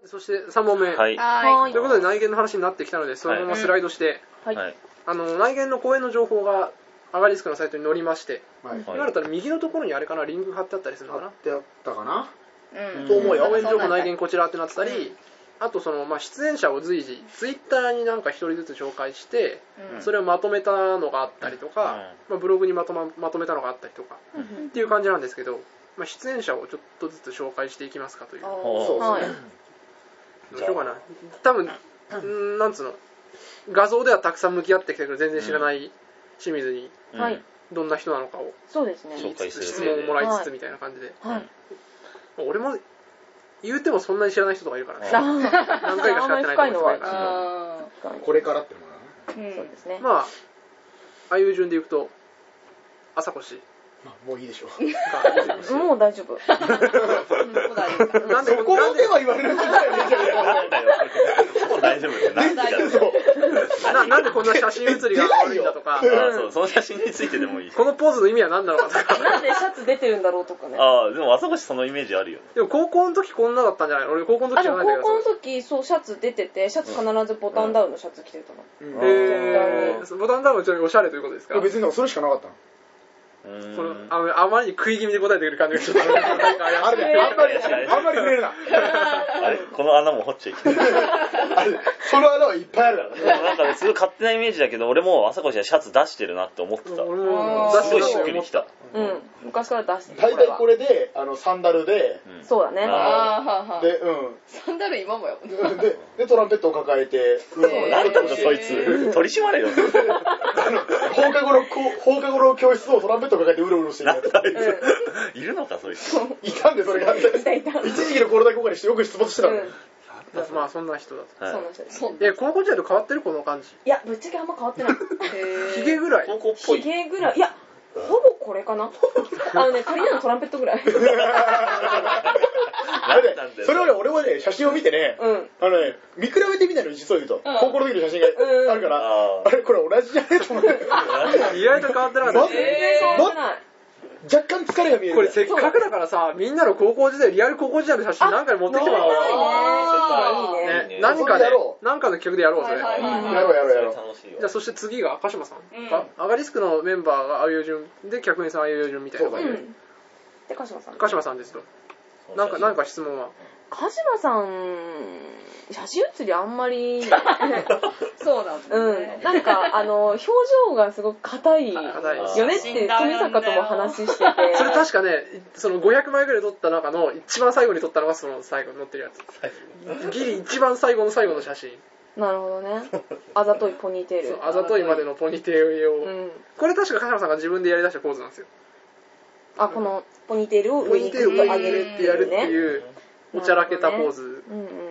そして3問目。 はい。 ということで内見の話になってきたので、そのままスライドして、 はい。 内見の公演の情報がアガリスクのサイトに載りまして、 はい。 今だったら右のところにあれかな、リンク貼ってあったりするのかな。 貼ってあったかな。 と思うよ。 公演情報内見こちらってなってたり、あと出演者を随時ツイッターになんか一人ずつ紹介して、それをまとめたのがあったりとか、ブログにまとめたのがあったりとか、っていう感じなんですけど、出演者をちょっとずつ紹介していきますかという。 そうですね。 どうしようかな。多分なんつうの、画像ではたくさん向き合ってきたけど全然知らない清水にどんな人なのかをそうですね。 紹介する質問をもらいつつみたいな感じで。 はい。 俺も言うてもそんなに知らない人とかいるからね。 何回かしか会ってないとかいるから。 これからってのかな。 そうですね。 ああいう順でいくと朝越もういいでしょう。もう大丈夫。 なんでそこまでは言われるんじゃないもう大丈夫ってなんでこんな写真写りが悪いんだとか、 その写真についてでもいいし。 このポーズの意味は何なのかとか。 なんでシャツ出てるんだろうとかね。 でも朝越そのイメージあるよね。 でも高校の時こんなだったんじゃないの？俺高校の時じゃないんだけど。 高校の時そうシャツ出てて、シャツ必ずボタンダウンのシャツ着てたの。 ボタンダウンはちょっとおしゃれということですか？ 別にそれしかなかったの。 あまりに食い気味で答えてくる感じがちょっとあんまり触れるな。 この穴も掘っちゃいけない。 その穴はいっぱいあるから。 なんかね、すごい勝手なイメージだけど、俺も朝越はシャツ出してるなって思ってた。 俺もすごいしっくりきた。 昔から出してる。 大体これでサンダルで、 そうだね。 でサンダル今もやもん。 でトランペットを抱えて、 なんだそいつ取り締まれよ。 放課後の教室をトランペットを抱えてうろうろしてるやつ。 いるのかそいつ。 いたんでそれが。一時期のコロナ効果にしてよく出没してたの。 そんな人だと。 そんな人です。 高校時代と変わってるこの感じ。 いやぶっちゃけあんま変わってない。 ヒゲぐらい。 高校っぽい。 ヒゲぐらい。いやほぼこれかな。足りないのトランペットぐらい。 それはね、俺はね、写真を見てね、見比べてみたのよ、実を言うと。高校の時の写真があるから、あれ、これ同じじゃねえと思って。 意外と変わってなかった。 全然変わってない。 若干疲れが見える。 これせっかくだからさ、みんなの高校時代、リアル高校時代の写真何回持ってきてもらおうよ。 いいね。 何かの企画でやろう、それ。 やろう。 じゃあそして次が鹿島さん。アガリスクのメンバーがあいう順で、客員さんあいう順みたいな感じで。 で、鹿島さん。 鹿島さんですと。なんか質問は。 鹿島さん、写真写りあんまり。 そうだね。 なんか、表情がすごく硬いよねって富坂とも話してて。 それ確かね、その500枚ぐらい撮った中の一番最後に撮ったのがその最後に載ってるやつ。ギリ一番最後の写真。 なるほどね。あざといポニーテール。 あざといまでのポニーテールを。これ確か鹿島さんが自分でやり出したポーズなんですよ。 このポニーテールを上にグッと上げるってやるっていうおちゃらけたポーズ。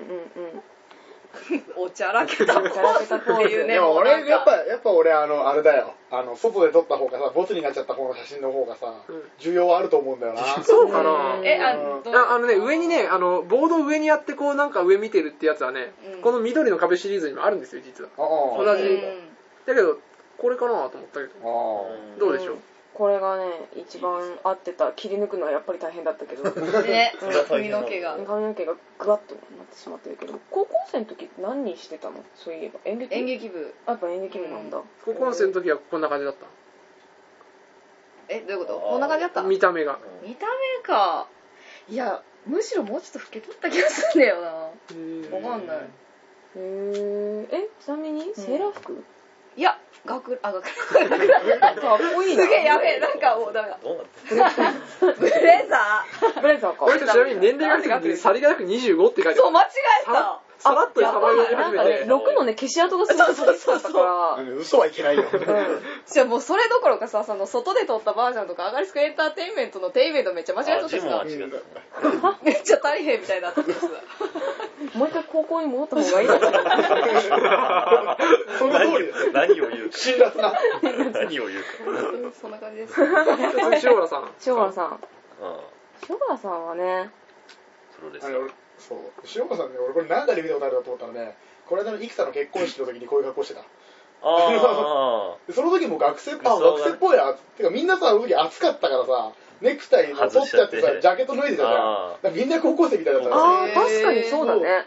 おちゃらけたポーズ。 でも俺やっぱ俺あれだよ。外で撮った方がさ、ボツになっちゃった方の写真の方がさ、需要はあると思うんだよな。 そうかな。上にね、ボード上にやってこうなんか上見てるってやつはね、この緑の壁シリーズにもあるんですよ実は。同じ。だけどこれかなと思ったけど。どうでしょう。 これがね一番合ってた。切り抜くのはやっぱり大変だったけどね、髪の毛がグワッとなってしまってるけど、高校生の時何してたの？そういえば演劇部。やっぱ演劇部なんだ。 高校生の時はこんな感じだった？ どういうこと？こんな感じだった？ 見た目が。 見た目か。いやむしろもうちょっと老けとった気がするんだよな。わかんない。 ちなみにセーラー服？ いや学ランかっこいいな。 すげえやべえ、なんかもうダメだ。ブレザーこれちなみに年齢がさりげなく25って書いてある。 そう間違えた。 さらっとさば読み始めて。 6のね消し跡がすごいそうだったから。 嘘はいけないよ。 じゃあもうそれどころかさ、その外で撮ったバージョンとかアガリスクエンターテインメントのテイメントめっちゃ間違えとったしさ。めっちゃ大変みたいになってます。 もう一回高校に戻った方がいいのかな。 その通りです。 何を言うか。 辛辣な。 何を言うか。 そんな感じです。 塩原さん。 塩原さんはね。 そう。塩原さんね、俺これ何回で見たことあるなと思ったらね、この間の生田の結婚式の時にこういう格好してた。その時も学生っぽいや。てかみんなさ、あの時暑かったからさ、ネクタイを取っちゃってさ、ジャケット脱いでたじゃん。みんな高校生みたいだったから。 確かにそうだね。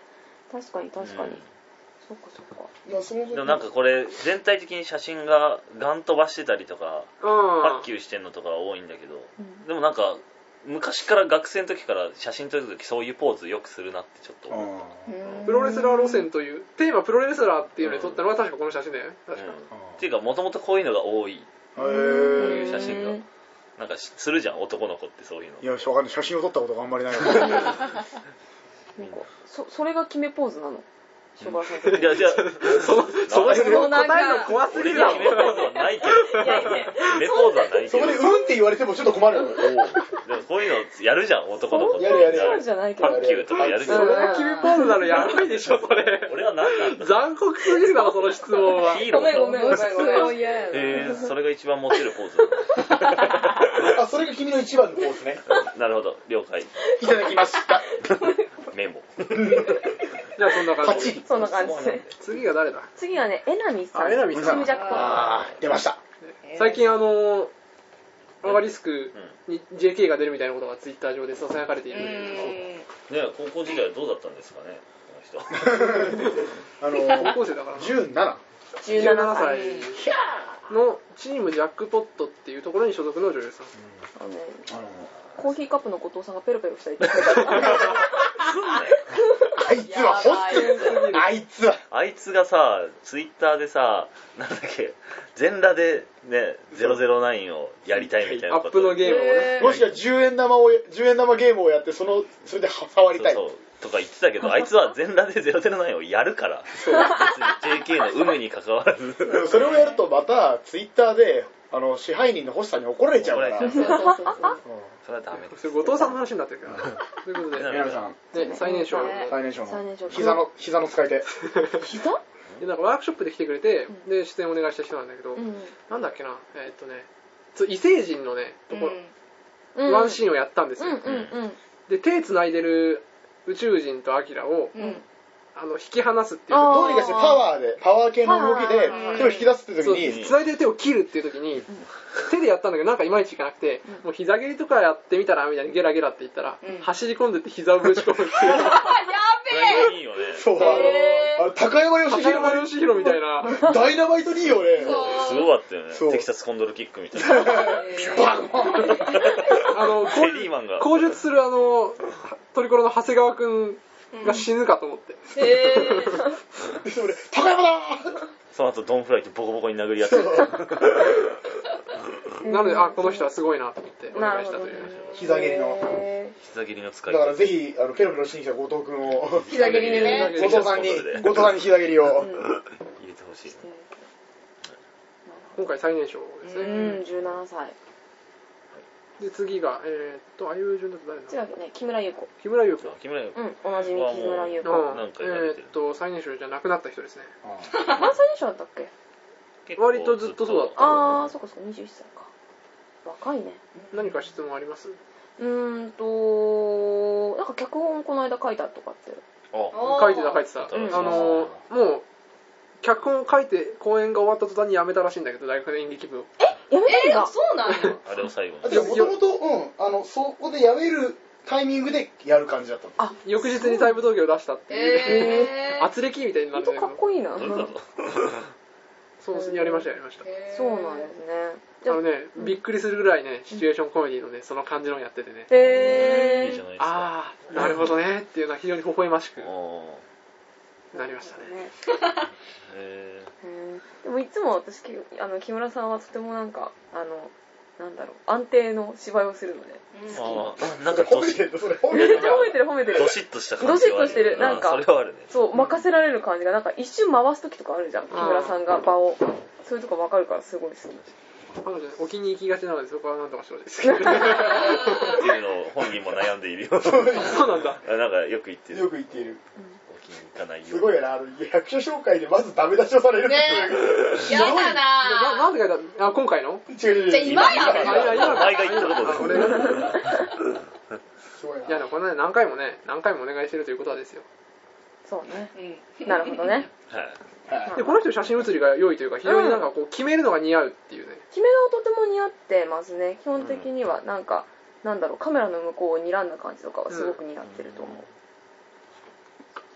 確かに確かに、そっかそっか。 でもなんかこれ全体的に写真がガン飛ばしてたりとか発球してんのとか多いんだけど、でもなんか昔から学生の時から写真撮る時そういうポーズよくするなってちょっと思った。 プロレスラー路線というテーマプロレスラーっていうのに撮ったのが確かこの写真だよね。確か、 っていうかもともとこういうのが多い、こういう写真がなんかするじゃん男の子ってそういうの。 いやわかんない、写真を撮ったことがあんまりないそれが決めポーズなの？ いやじゃあその質問答えるの怖すぎるよ。 決めポーズはないけど、決めポーズはないけど、 そこでうんって言われてもちょっと困る。 でもこういうのやるじゃん男の子って。 やるそうじゃないけど、 卓球とかやるじゃん。 それが決めポーズなのやばいでしょそれ。 俺は何なんだ。 残酷すぎるだろその質問は。 ヒーロー。 ごめん。 それが一番モテるポーズなの。 あ、それが君の一番のポーズね。 なるほど、了解。 いただきました。 メモ。 じゃあそんな感じ。 そんな感じで。 次が誰だ？ 次はね、えなみさん。 えなみさん。 チームジャックポット。 出ました。 最近アガリスクに JK が出るみたいなことがツイッター上で囁かれているんですね、高校時代はどうだったんですかね、この人。高校生だからな。17歳のチームジャックポットっていうところに所属の女優さん。 コーヒーカップの後藤さんがペロペロしたりとか。 あいつは本当にあいつがさ、ツイッターでさ、なんだっけ、全裸でね、009をやりたいみたいなこと。 アップのゲームをね。 もしくは10円玉ゲームをやって、それで触りたい。 そうとか言ってたけど、あいつは全裸で009をやるから。別に JK の有無に関わらず。 それをやるとまたツイッターで、支配人の星さんに怒られちゃうから。 それはダメです。 それ後藤さんの話になってるから。ということで、 皆さん、 最年少の膝の使い手。 膝？ なんかワークショップで来てくれて、で出演お願いした人なんだけど、なんだっけな、異星人のねところ、ワンシーンをやったんですよ。で手繋いでる宇宙人とアキラを引き離すっていう、 どうにかしてパワー系の動きで手を引き出すって時に、 繋いでる手を切るっていう時に手でやったんだけどなんかいまいちいかなくて、もう膝蹴りとかやってみたらみたいにゲラゲラって言ったら、走り込んでって膝をぶち込むっていう。 やべえ。 いいよね。 そう、高山義弘みたいなダイナマイトにいいよね。 すごかったよね。テキサスコンドルキックみたいな。テリーマンが口述するトリコロの長谷川くんが死ぬかと思って。 高山だ。 その後ドンフライとボコボコに殴り合って。 なのでこの人はすごいなと思ってお願いしたという。 膝蹴りの使い。だからぜひペロペロしてきた後藤くんを膝蹴りでね。 後藤さんに膝蹴りを入れてほしい。 今回最年少ですね。 17歳。 で次があいう順だと誰だ？ 違うね、木村優子。 木村優子。 おなじみ木村優子。 最年少じゃなくなった人ですね。 何歳年少だったっけ？ 割とずっとそうだった。 ああ、そっかそっか、21歳か。若いね。 何か質問あります？ なんか脚本この間書いたとかって。 書いてた。もう脚本書いて公演が終わった途端に辞めたらしいんだけど、大学の演劇部を。 辞めたんだ。 そうなの？ あれを最後に。 もともとそこで辞めるタイミングでやる感じだったの。 翌日にタイム動画を出したっていう。圧力みたいになってる。 かっこいいな。 そうやりました。 そうなんですね。 びっくりするぐらいね、シチュエーションコメディのね、その感じのやっててね。 いいじゃないですか。 ああ、なるほどねっていうのは非常に微笑ましくなりましたね。 でもいつも私木村さんはとてもなんか安定の芝居をするのでなんか褒めてる褒めてるドシッとした感じドシッとしてるなんかそれはあるね。 そう任せられる感じがなんか一瞬回す時とかあるじゃん木村さんが場をそういうとこ分かるからすごい好き。 彼女置きに行きがちなのでそこはなんとかしてほしいですけどっていうのを本人も悩んでいるよ。 そうなんだ。 なんかよく言ってる。 置きに行かないよ。 すごいよな、役所紹介でまずダメ出しをされるってやだな。 なんで書いた？今回の？ 違う。 じゃ今やめろ。 お前が言ったことだ。 すごいな。 いやこれね何回もお願いしてるということはですよ。 そうね。なるほどね。 でこの人写真写りが良いというか非常になんかこう決めるのが似合うっていうね。 決めがとても似合ってますね。基本的にはなんかカメラの向こうを睨んだ感じとかはすごく似合ってると思う。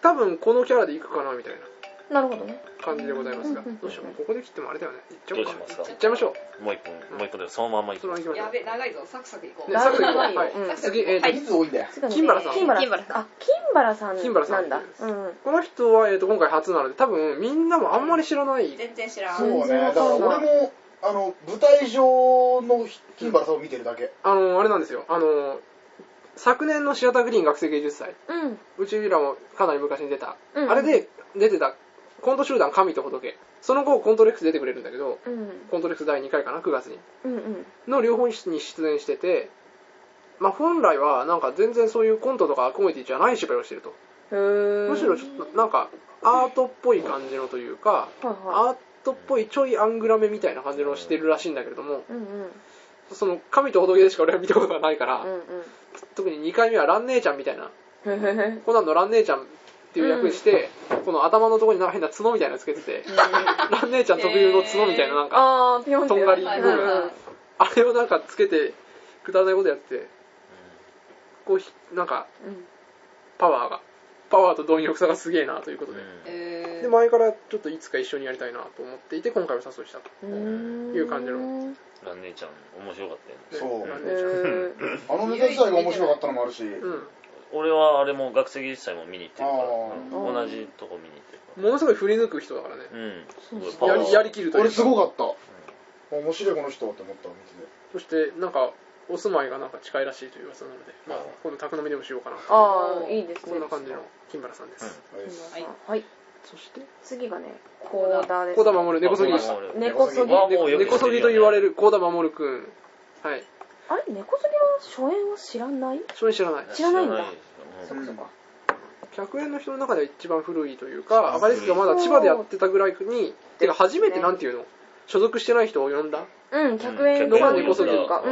多分このキャラでいくかなみたいなるほどね。 な感じでございますが、どうしよう。ここで切ってもあれだよね。いっちゃおうか。 どうしますか。 いっちゃいましょう。 もう一本でそのまんまいきます。 やべ、長いぞ。サクサクいこう。 ね、サクサクいこう。 はいはい。次、 人数多いんだよ。 金原さん。 金原さんなんだ。 この人は今回初なので、多分みんなもあんまり知らない。 全然知らん。 そうね。だから俺も舞台上の金原さんを見てるだけ。 あれなんですよ。昨年のシアターグリーン学生芸術祭、宇宙ビラもかなり昔に出た、あれで出てたコント集団神と仏、その後コントレックス出てくれるんだけど、コントレックス第2回かな、9月に、の両方に出演してて、まあ本来はなんか全然そういうコントとかコメディじゃない芝居をしてると。むしろちょっとなんかアートっぽい感じのというか、アートっぽいちょいアングラめみたいな感じのをしてるらしいんだけれども、その神と仏でしか俺は見たことがないから、特に2回目は蘭姉ちゃんみたいな、コナンの蘭姉ちゃんっていう役して、この頭のところになんか変な角みたいなのつけてて、蘭姉ちゃん特有の角みたいななんかとんがり部分、あれをなんかつけてくだらないことやってて、こうなんかパワーと貪欲さがすげえなということで、で前からちょっといつか一緒にやりたいなと思っていて、今回は誘いしたという感じの。 ラン姉ちゃん面白かったよね。そう。ネタ自体が面白かったのもあるし、 俺はあれも学生技術祭も見に行ってるから、同じとこ見に行ってるから。 ものすごい振り抜く人だからね。やりきるというか。 俺すごかった。面白いこの人って思った見てて。 そしてなんかお住まいがなんか近いらしいという噂なので、まあ今度宅飲みでもしようかな。 いいですね。 そんな感じの金原さんです。 はい。そして次がね、高田です。 高田守、根こそぎ。根こそぎと言われる高田守くん。はい。 あれ、根こそぎは初演は知らない？ 初演知らない。 知らないんだ。そっかそっか。 100円の人の中では一番古いというか、アガリスクがまだ千葉でやってたぐらいに、てか初めてなんていうの、所属してない人を呼んだ。 100円のが根こそぎとか。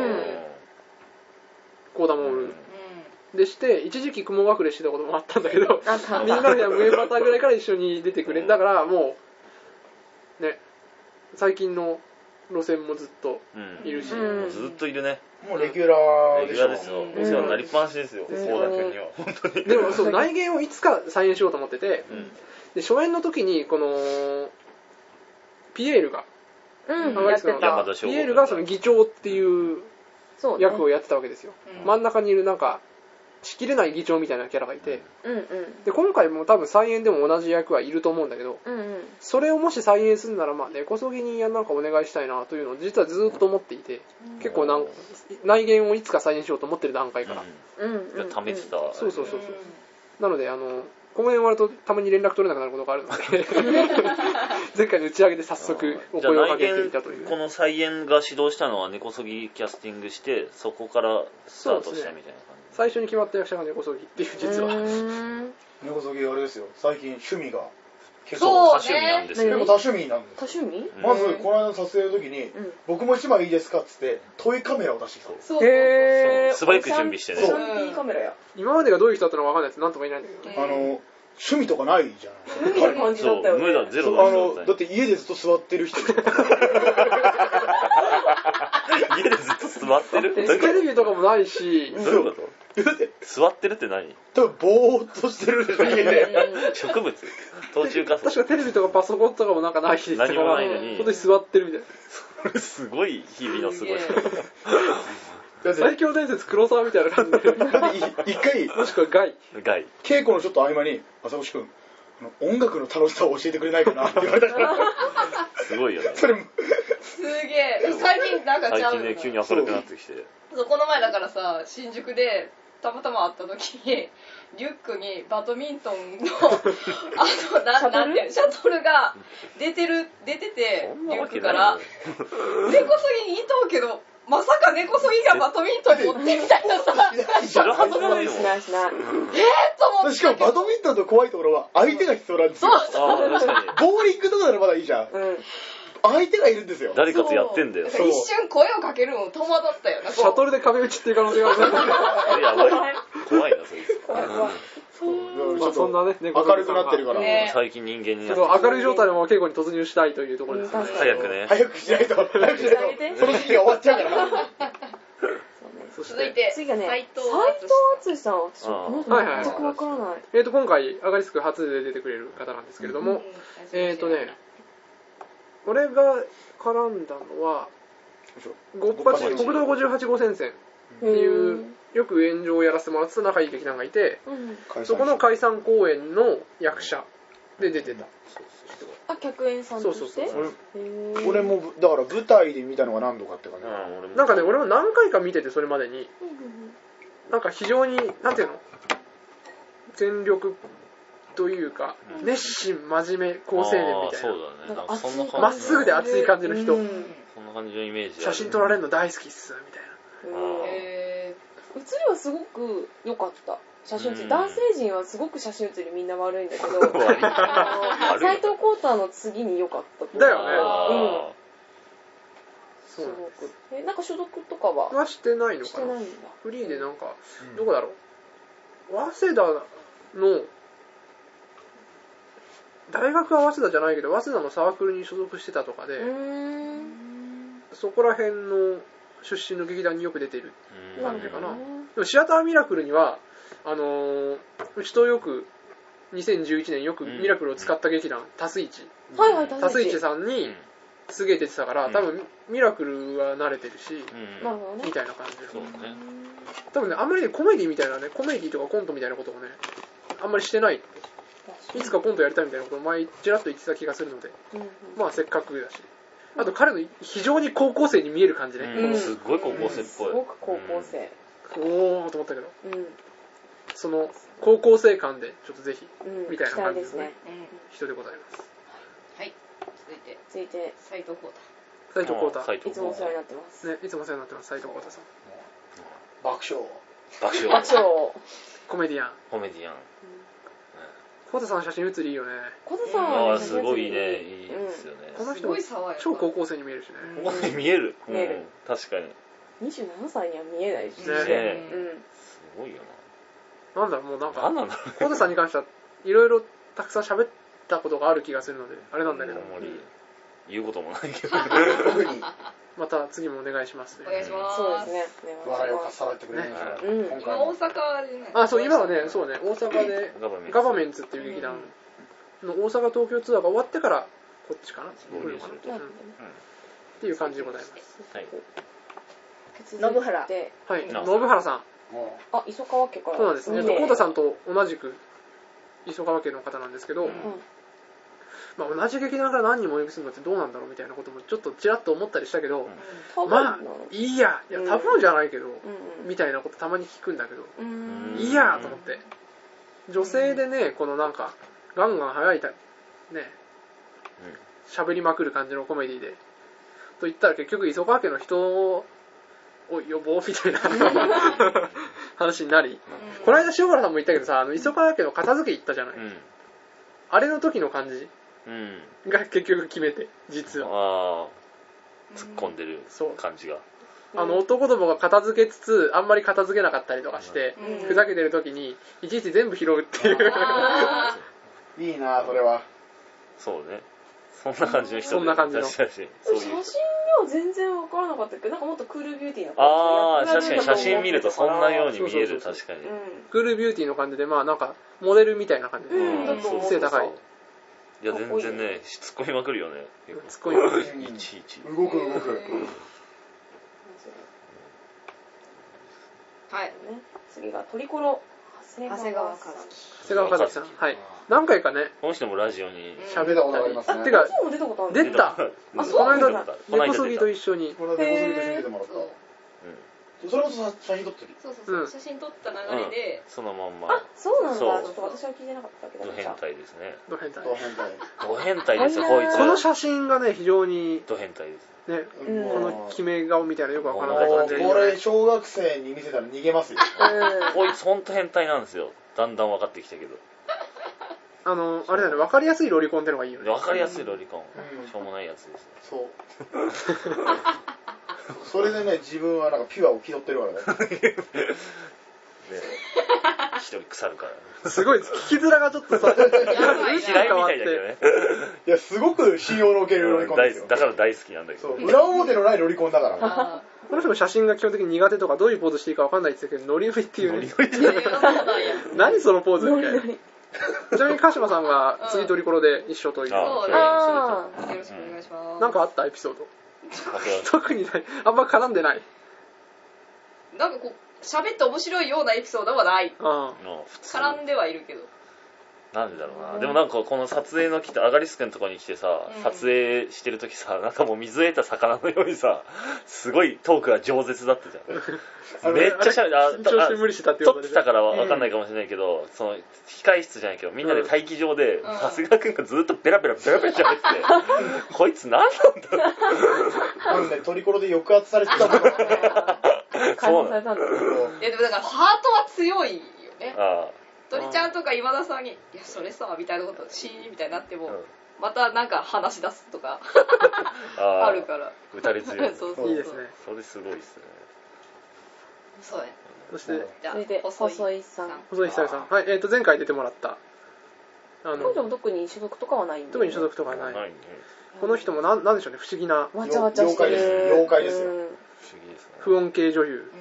高田守。でして、一時期雲隠れしてたこともあったんだけど、みんなで無縁バターぐらいから一緒に出てくれ。だからもう、ね、最近の路線もずっといるし。 ずっといるね。 もうレギュラーですよ。お世話になりっぱなしですよ、高田君には。本当に。 でもそう、内言をいつか再演しようと思ってて、で初演の時に、この、ピエールが、ピエールがその議長っていう役をやってたわけですよ。真ん中にいるなんか、しきれない議長みたいなキャラがいて、で今回も多分再演でも同じ役はいると思うんだけど、それをもし再演するなら、まあ根こそぎになんかお願いしたいなというのを実はずっと思っていて、結構内言をいつか再演しようと思ってる段階から。 貯めてた。 そう。なのでこの辺終わるとたまに連絡取れなくなることがあるので前回の打ち上げで早速お声をかけていたという。 この再演が始動したのは根こそぎキャスティングして、そこからスタートしたみたいな感じ。 最初に決まった役者が根こそぎっていう実は。 根こそぎあれですよ。最近趣味が結構多趣味なんですよ。 結構多趣味なんです。 多趣味？ まずこの間の撮影の時に、僕も一枚いいですかっつってトイカメラを出してきた。 素早く準備してね。 そう。いいカメラや。 今までがどういう人だったのか分かんないやつなんとも言えないんだけど。 趣味とかないじゃない。 無理な感じだったよね。 無駄ゼロだった。 だって家でずっと座ってる人。 家でずっと座ってる？ テレビとかもないし。 どういうこと？座ってるって何？ 多分ぼーっとしてるでしょ、家で。 植物？途中化する。 確かテレビとかパソコンとかもなんかないし、 何もないのに。 本当に座ってるみたいな。 それすごい日々の過ごし方。最強伝説黒沢みたいな感じで。 一回、 もしくはガイ。 稽古のちょっと合間に、浅越くん、音楽の楽しさを教えてくれないかなって言われた。 すごいよね。 すげえ。最近なんかちゃう。 最近ね、急に明るくなってきて。 この前だからさ、新宿で、たまたま会った時にリュックにバドミントンのなんてシャトルが出ててリュックから根こそぎにいとうけどまさか根こそぎがバドミントン持ってみたいなさ知らはずがないよ。 と思って。 しかもバドミントンの怖いところは相手が必要なんですよ。ボーリングとかならまだいいじゃん。相手がいるんですよ。 誰かとやってんだよ。 一瞬声をかけるの戸惑ったよな。 シャトルで壁打ちっていう可能性がある。 やばい。怖いな、そいつ。 まあそんなね、 明るくなってるから。 最近人間になって明るい状態でも稽古に突入したいというところですね。 早くね。 早くしないと。その時期が終わっちゃうから。 そして続いて次がね、 斉藤敦さん。私、この人全くわからない。 今回、アガリスク初で出てくれる方なんですけれども、俺が絡んだのは、国道58号戦線っていう、よく炎上をやらせてもらってた仲いい劇団がいて、そこの解散公演の役者で出てた。 あ、客演さんとして？ 俺もだから舞台で見たのが何度かって感じ。 なんかね、俺も何回か見てて、それまでになんか非常になんていうの、全力というか、熱心真面目好青年みたいな、まっすぐで熱い感じの人、 そんな感じのイメージ。 写真撮られるの大好きっすみたいな。 写りはすごく良かった。写真写り、男性陣はすごく写真写りみんな悪いんだけど、斉藤浩太の次に良かっただよね。 すごく。なんか所属とかはしてないのかな。 してないんだ。 フリーでなんか、どこだろう。早稲田の、大学は早稲田じゃないけど、早稲田のサークルに所属してたとかで、そこら辺の出身の劇団によく出てる感じかな。でもシアターミラクルには、うちとよく2011年よくミラクルを使った劇団、タスイチさんにすげえ出てたから、多分ミラクルは慣れてるし、みたいな感じの。多分ね、あんまりね、コメディみたいなね、コメディとかコントみたいなことをね、あんまりしてない。いつかコントやりたいみたいなことを前ちらっと言ってた気がするので、まあせっかくだし。あと彼の非常に高校生に見える感じね。 すっごい高校生っぽい。 すごく高校生。 おーと思ったけど。その高校生感でちょっとぜひみたいな感じのね、人でございます。 はい。続いて斉藤浩太。 いつもお世話になってます。 ね、いつもお世話になってます斉藤浩太さん。 爆笑。 コメディアン。浩太さんの写真写りいいよね。 浩太さんはすごいね、いいですよね。 この人超高校生に見えるしね。 見える。確かに。 27歳には見えないしね。 すごいよな。なんだろう、もうなんか浩太さんに関してはいろいろたくさん喋ったことがある気がするのであれなんだけど、 言うこともないけど。 また次もお願いします。 お願いします。 そうですね。 笑いをかっさらってくれる。 今大阪でね。 あ、そう今はね、そうね、大阪でガバメンツっていう劇団の大阪東京ツアーが終わってからこっちかな。っていう感じでございます。 はい。 信原。はい。信原さん。 あ、磯川家から。 そうなんですね。浩太さんと同じく磯川家の方なんですけど。まあ、同じ劇団から何人もお呼びするのってどうなんだろうみたいなこともちょっとちらっと思ったりしたけど、まあいいや、多分じゃないけど、みたいなことたまに聞くんだけど、いいやと思って、女性でね、このなんかガンガン速いね喋りまくる感じのコメディでと言ったら結局磯川家の人を呼ぼうみたいな話になり、この間塩原さんも言ったけどさ、磯川家の片付け行ったじゃない、あれの時の感じが結局決めて、実は突っ込んでる感じが、 男どもが片付けつつあんまり片付けなかったりとかして、ふざけてる時にいちいち全部拾うっていういいなそれは。 そうね、そんな感じの人で。 そんな感じの写真では全然分からなかったけど、なんかもっとクールビューティーな感じ。 確かに写真見るとそんなように見える。確かにクールビューティーの感じで、まあなんかモデルみたいな感じで背高い。 いや全然ね、突っ込みまくるよね。 突っ込みまくる。 いちいち動く。 はい。 次がトリコロ長谷川和樹さん。はい。何回かね。 この人もラジオに喋ったことありますね。 てか出たことある。 出た。この間根こそぎと一緒に。 この間根こそぎと一緒に出てもらった。それこそ写真撮ってる。 そう写真撮った流れでそのまんま。 あ、そうなんだ。ちょっと私は聞いてなかったけど。 ド変態ですね。 ド変態ですよこいつ。 この写真がね非常にド変態です。 ね、この決め顔みたいなよくわからない感じで。 これ小学生に見せたら逃げますよ。 こいつ本当変態なんですよ。だんだん分かってきたけど。 あれだね、分かりやすいロリコンってのがいいよね。 分かりやすいロリコン。しょうもないやつです。 そう。それでね、自分はなんかピュアを気取ってるからね。 一人腐るから。 すごい、聞きづらがちょっとさ、後嫌いみたいだけどね。 いや、すごく信用のおけるロリコンですよ。 だから大好きなんだけど。 そう、裏表のないロリコンだから。 この人も写真が基本的に苦手とかどういうポーズしていいか分かんないって言ってたけど、ノリノリっていうね。何そのポーズみたいな。ちなみに鹿島さんが次トリコロで一緒という。 そうね。よろしくお願いします。 なんかあったエピソード。特にない。あんま絡んでない。 なんかこう、喋って面白いようなエピソードはない。絡んではいるけど。 なんでだろうな。でもなんかこの撮影の来て、アガリス君のとこに来てさ、撮影してる時さ、なんかもう水得た魚のようにさ、すごいトークが饒舌だったじゃん。めっちゃしゃべる。撮ってたからわかんないかもしれないけど、その控え室じゃないけど、みんなで待機場で、長谷川君がずっとベラベラ喋ってて、こいつ何なんだろう。 多分ね、トリコロで抑圧されてたんだろうね。 解放されたんだろう。 でもだからハートは強いよね。鳥ちゃんとか今田さんに「いやそれさ」みたいなことシーンみたいになっても、またなんか話し出すとかあるから打たれ強い。 そういいですね。 それすごいですね。 そうね。 そして続いて細井さん。 細井久さん。はい、前回出てもらった。 彼女も特に所属とかはないんで。 特に所属とかはない。この人もなんでしょうね、不思議な。 わちゃわちゃしてる。 妖怪ですよ。 不思議ですね。 不穏系女優。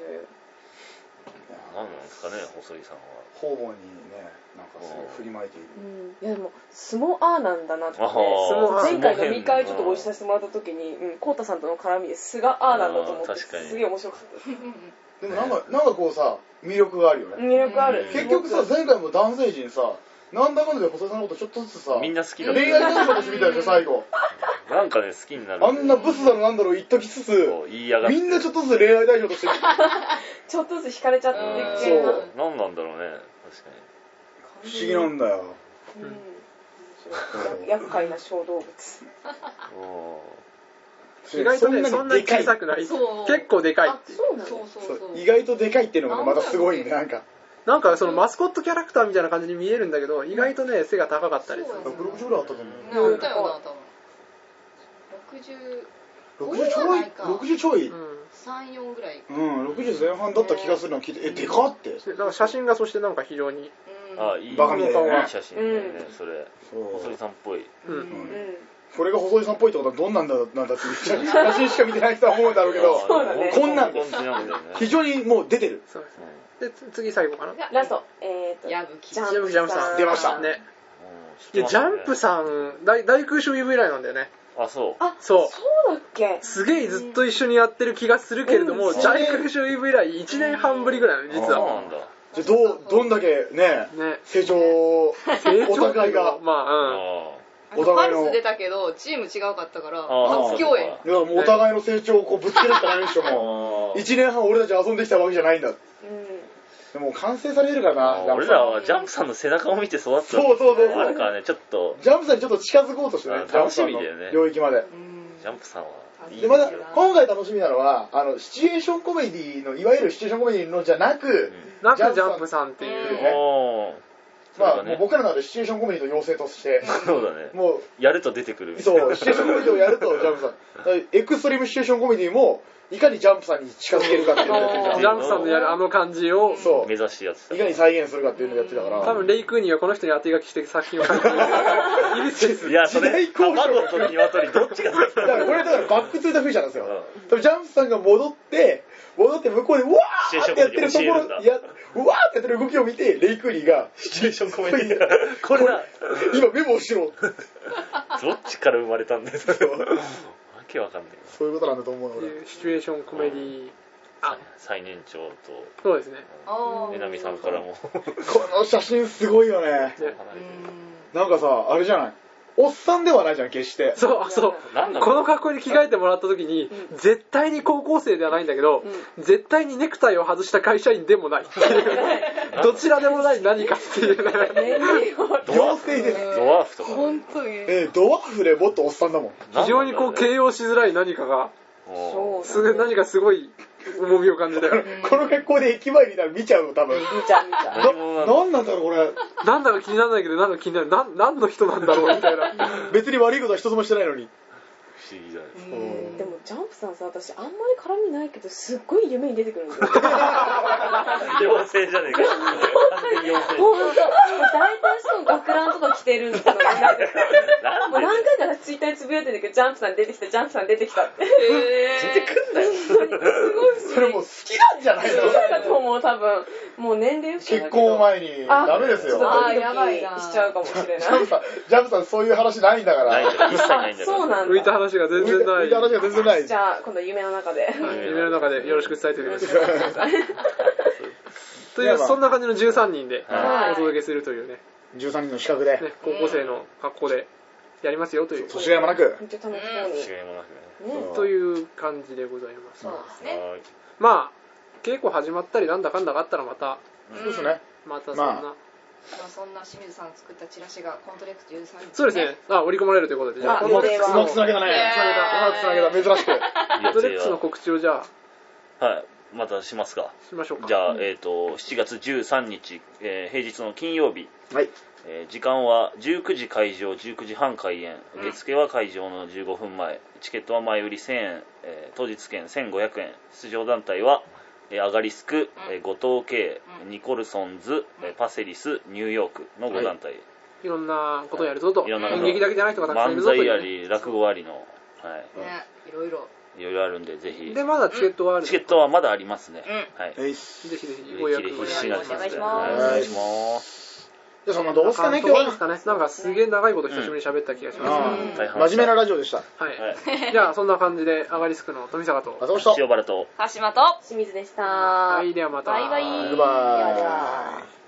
何なんですかね、細井さんは。 方々にね、なんかすごい振りまいている。 いやでも相撲アーなんだなってね。前回飲み会ちょっとご一緒させてもらった時に、コウタさんとの絡みで素がアーなんだと思ってすげえ面白かった。 でもなんかこうさ、魅力があるよね。 魅力ある。 結局さ、前回も男性陣さ、なんだかんだで細井さんのことちょっとずつさ、 みんな好きだ。 恋愛対象として見たでしょ、最後。 なんかね、好きになる。 あんなブスだのなんだろう言っときつつ、みんなちょっとずつ恋愛対象としてちょっとずつ惹かれちゃってそう。 何なんだろうね、確かに。不思議なんだよ。 厄介な小動物。 意外とね、そんなに小さくない。結構でかいっていう。 意外とでかいっていうのがまたすごいね、なんか。 なんかそのマスコットキャラクターみたいな感じに見えるんだけど、意外とね、背が高かったりする。 60ぐらいあったと思う。 あったよな、多分。 60ちょい。 3、4ぐらい。 60前半だった気がするのを聞いて、でかって。 だから写真がそしてなんか非常に。 バカみたいな。 いい写真だよね、それ。細井さんっぽい。 これが細井さんっぽいってことはどんなんだって写真しか見てない人は思うんだろうけど、こんなんです。非常にもう出てる。 そうですね。で、次最後かな。 ラスト。 矢吹。 ジャンプさん。 出ました。 ね。いや、ジャンプさん、大空襲 UV 以来なんだよね。 あ、そう。 そうだっけ。 すげえずっと一緒にやってる気がするけれども、大空襲 UV 以来1年半ぶりぐらいなの、実は。 そうなんだ。 じゃあどんだけね、成長、お互いが。 まあ、 お互いの。 パルス出たけど、チーム違うかったから、初共演。 だからもうお互いの成長をこうぶつけるしかないでしょ、もう。1年半俺たち遊んできたわけじゃないんだ。でも完成されるからな。 俺らはジャンプさんの背中を見て育った。 そう。 あるからね、ちょっと。 ジャンプさんにちょっと近づこうとしてね。 楽しみだよね。 領域まで。 ジャンプさんは。 で、まだ、今回楽しみなのは、シチュエーションコメディの、いわゆるシチュエーションコメディのじゃなく、 ジャンプさんっていうね。まあ、もう僕らの中でシチュエーションコメディの妖精として、 そうだね。 もう、 やると出てくる。 そう、シチュエーションコメディをやると、ジャンプさん。エクストリームシチュエーションコメディも、いかにジャンプさんに近づけるかっていうのをやってる。 ジャンプさんのやるあの感じを目指してやってた。 いかに再現するかっていうのをやってたから。 多分レイクーニーはこの人に当て書きして作品を書いてる。 いや、それ、卵と鶏どっちが先だからこれだからバックトゥーザフューチャーなんですよ。多分ジャンプさんが戻って向こうでうわーってやってるところ、うわーってやってる動きを見て、レイクーニーが、 シチュエーションコメディこれだ今メモしろどっちから生まれたんだよ。わけわかんない。 そういうことなんだと思うの俺。 シチュエーションコメディ最年長と。 そうですね。 えなみさんからも。 この写真すごいよね。なんかさ、あれじゃない。おっさんではないじゃん、決して。 そう。この格好に着替えてもらった時に、絶対に高校生ではないんだけど、絶対にネクタイを外した会社員でもない。どちらでもない何かっていうね。 妖精です。 ドワーフとか。 本当に。 ドワーフでもっとおっさんだもん。 非常にこう形容しづらい何かが、何かすごい重みを感じたよ。 この格好で駅前にいたら見ちゃうの、多分。見ちゃう。なんなんだろう、これ。 なんだか気にならないけど、なんか気になる。何の人なんだろう、みたいな。 別に悪いことは一つもしてないのに。 不思議だよ。 でもジャンプさんさ、私あんまり絡みないけどすっごい夢に出てくるんだよ。 妖精じゃねえか。 ほんと大体そう学ランとか着てるんだけど、もう何回かツイッターにつぶやいてんだけど、ジャンプさん出てきた、ジャンプさん出てきたって。 出てくんなよ。 すごいそれもう好きなんじゃないの？ 好きだと思う、多分。もう年齢結婚前にダメですよ。 やばいな。しちゃうかもしれない。 ジャンプさんそういう話ないんだから。 ないんだ。一切ないんだから。 そうなんだ。 浮いた話が全然ない。 浮いた話が全然ない。 じゃあ今度夢の中で。 夢の中でよろしく伝えてください。という、そんな感じの13人でお届けするというね。 13人の資格で。 高校生の格好でやりますよという。 年がいもなく。 本当楽しそうに。 違いもなくね。という感じでございます。 そうですね。 まあ、稽古始まったりなんだかんだがあったらまた。 そうですね。 またそんな。 まあそんな清水さん作ったチラシがコントレック13日、ね、 そうですね。織り込まれるということで、じゃあうまくつなげたね。うまくつなげた。珍しく。 コントレックスの告知をじゃあ。はい。またしますか。 しましょうか。 じゃあ、7月13日、平日の金曜日。 はい。 時間は19時開場、19時半開演。受付は会場の15分前。チケットは前売り1000円、当日券1500円。出場団体は、アガリスク、後藤圭、ニコルソンズ、パセリス、ニューヨークの5団体。 いろんなことをやるぞと。 演劇だけじゃない人がたくさんいるぞと。 漫才あり、落語ありの。はい。 ね、いろいろあるんで、ぜひ。 で、まだチケットはある。 チケットはまだありますね。はい。 ぜひぜひご予約お願いします。 お願いします。 じゃあそんなどうですかね、今日は。 ですかね。なんかすげえ長いこと久しぶりに喋った気がします。 真面目なラジオでした。 はい。じゃあそんな感じでアガリスクの富坂と塩原と鹿島と清水でした。 はい、ではまた。 バイバイ。 バイバイ。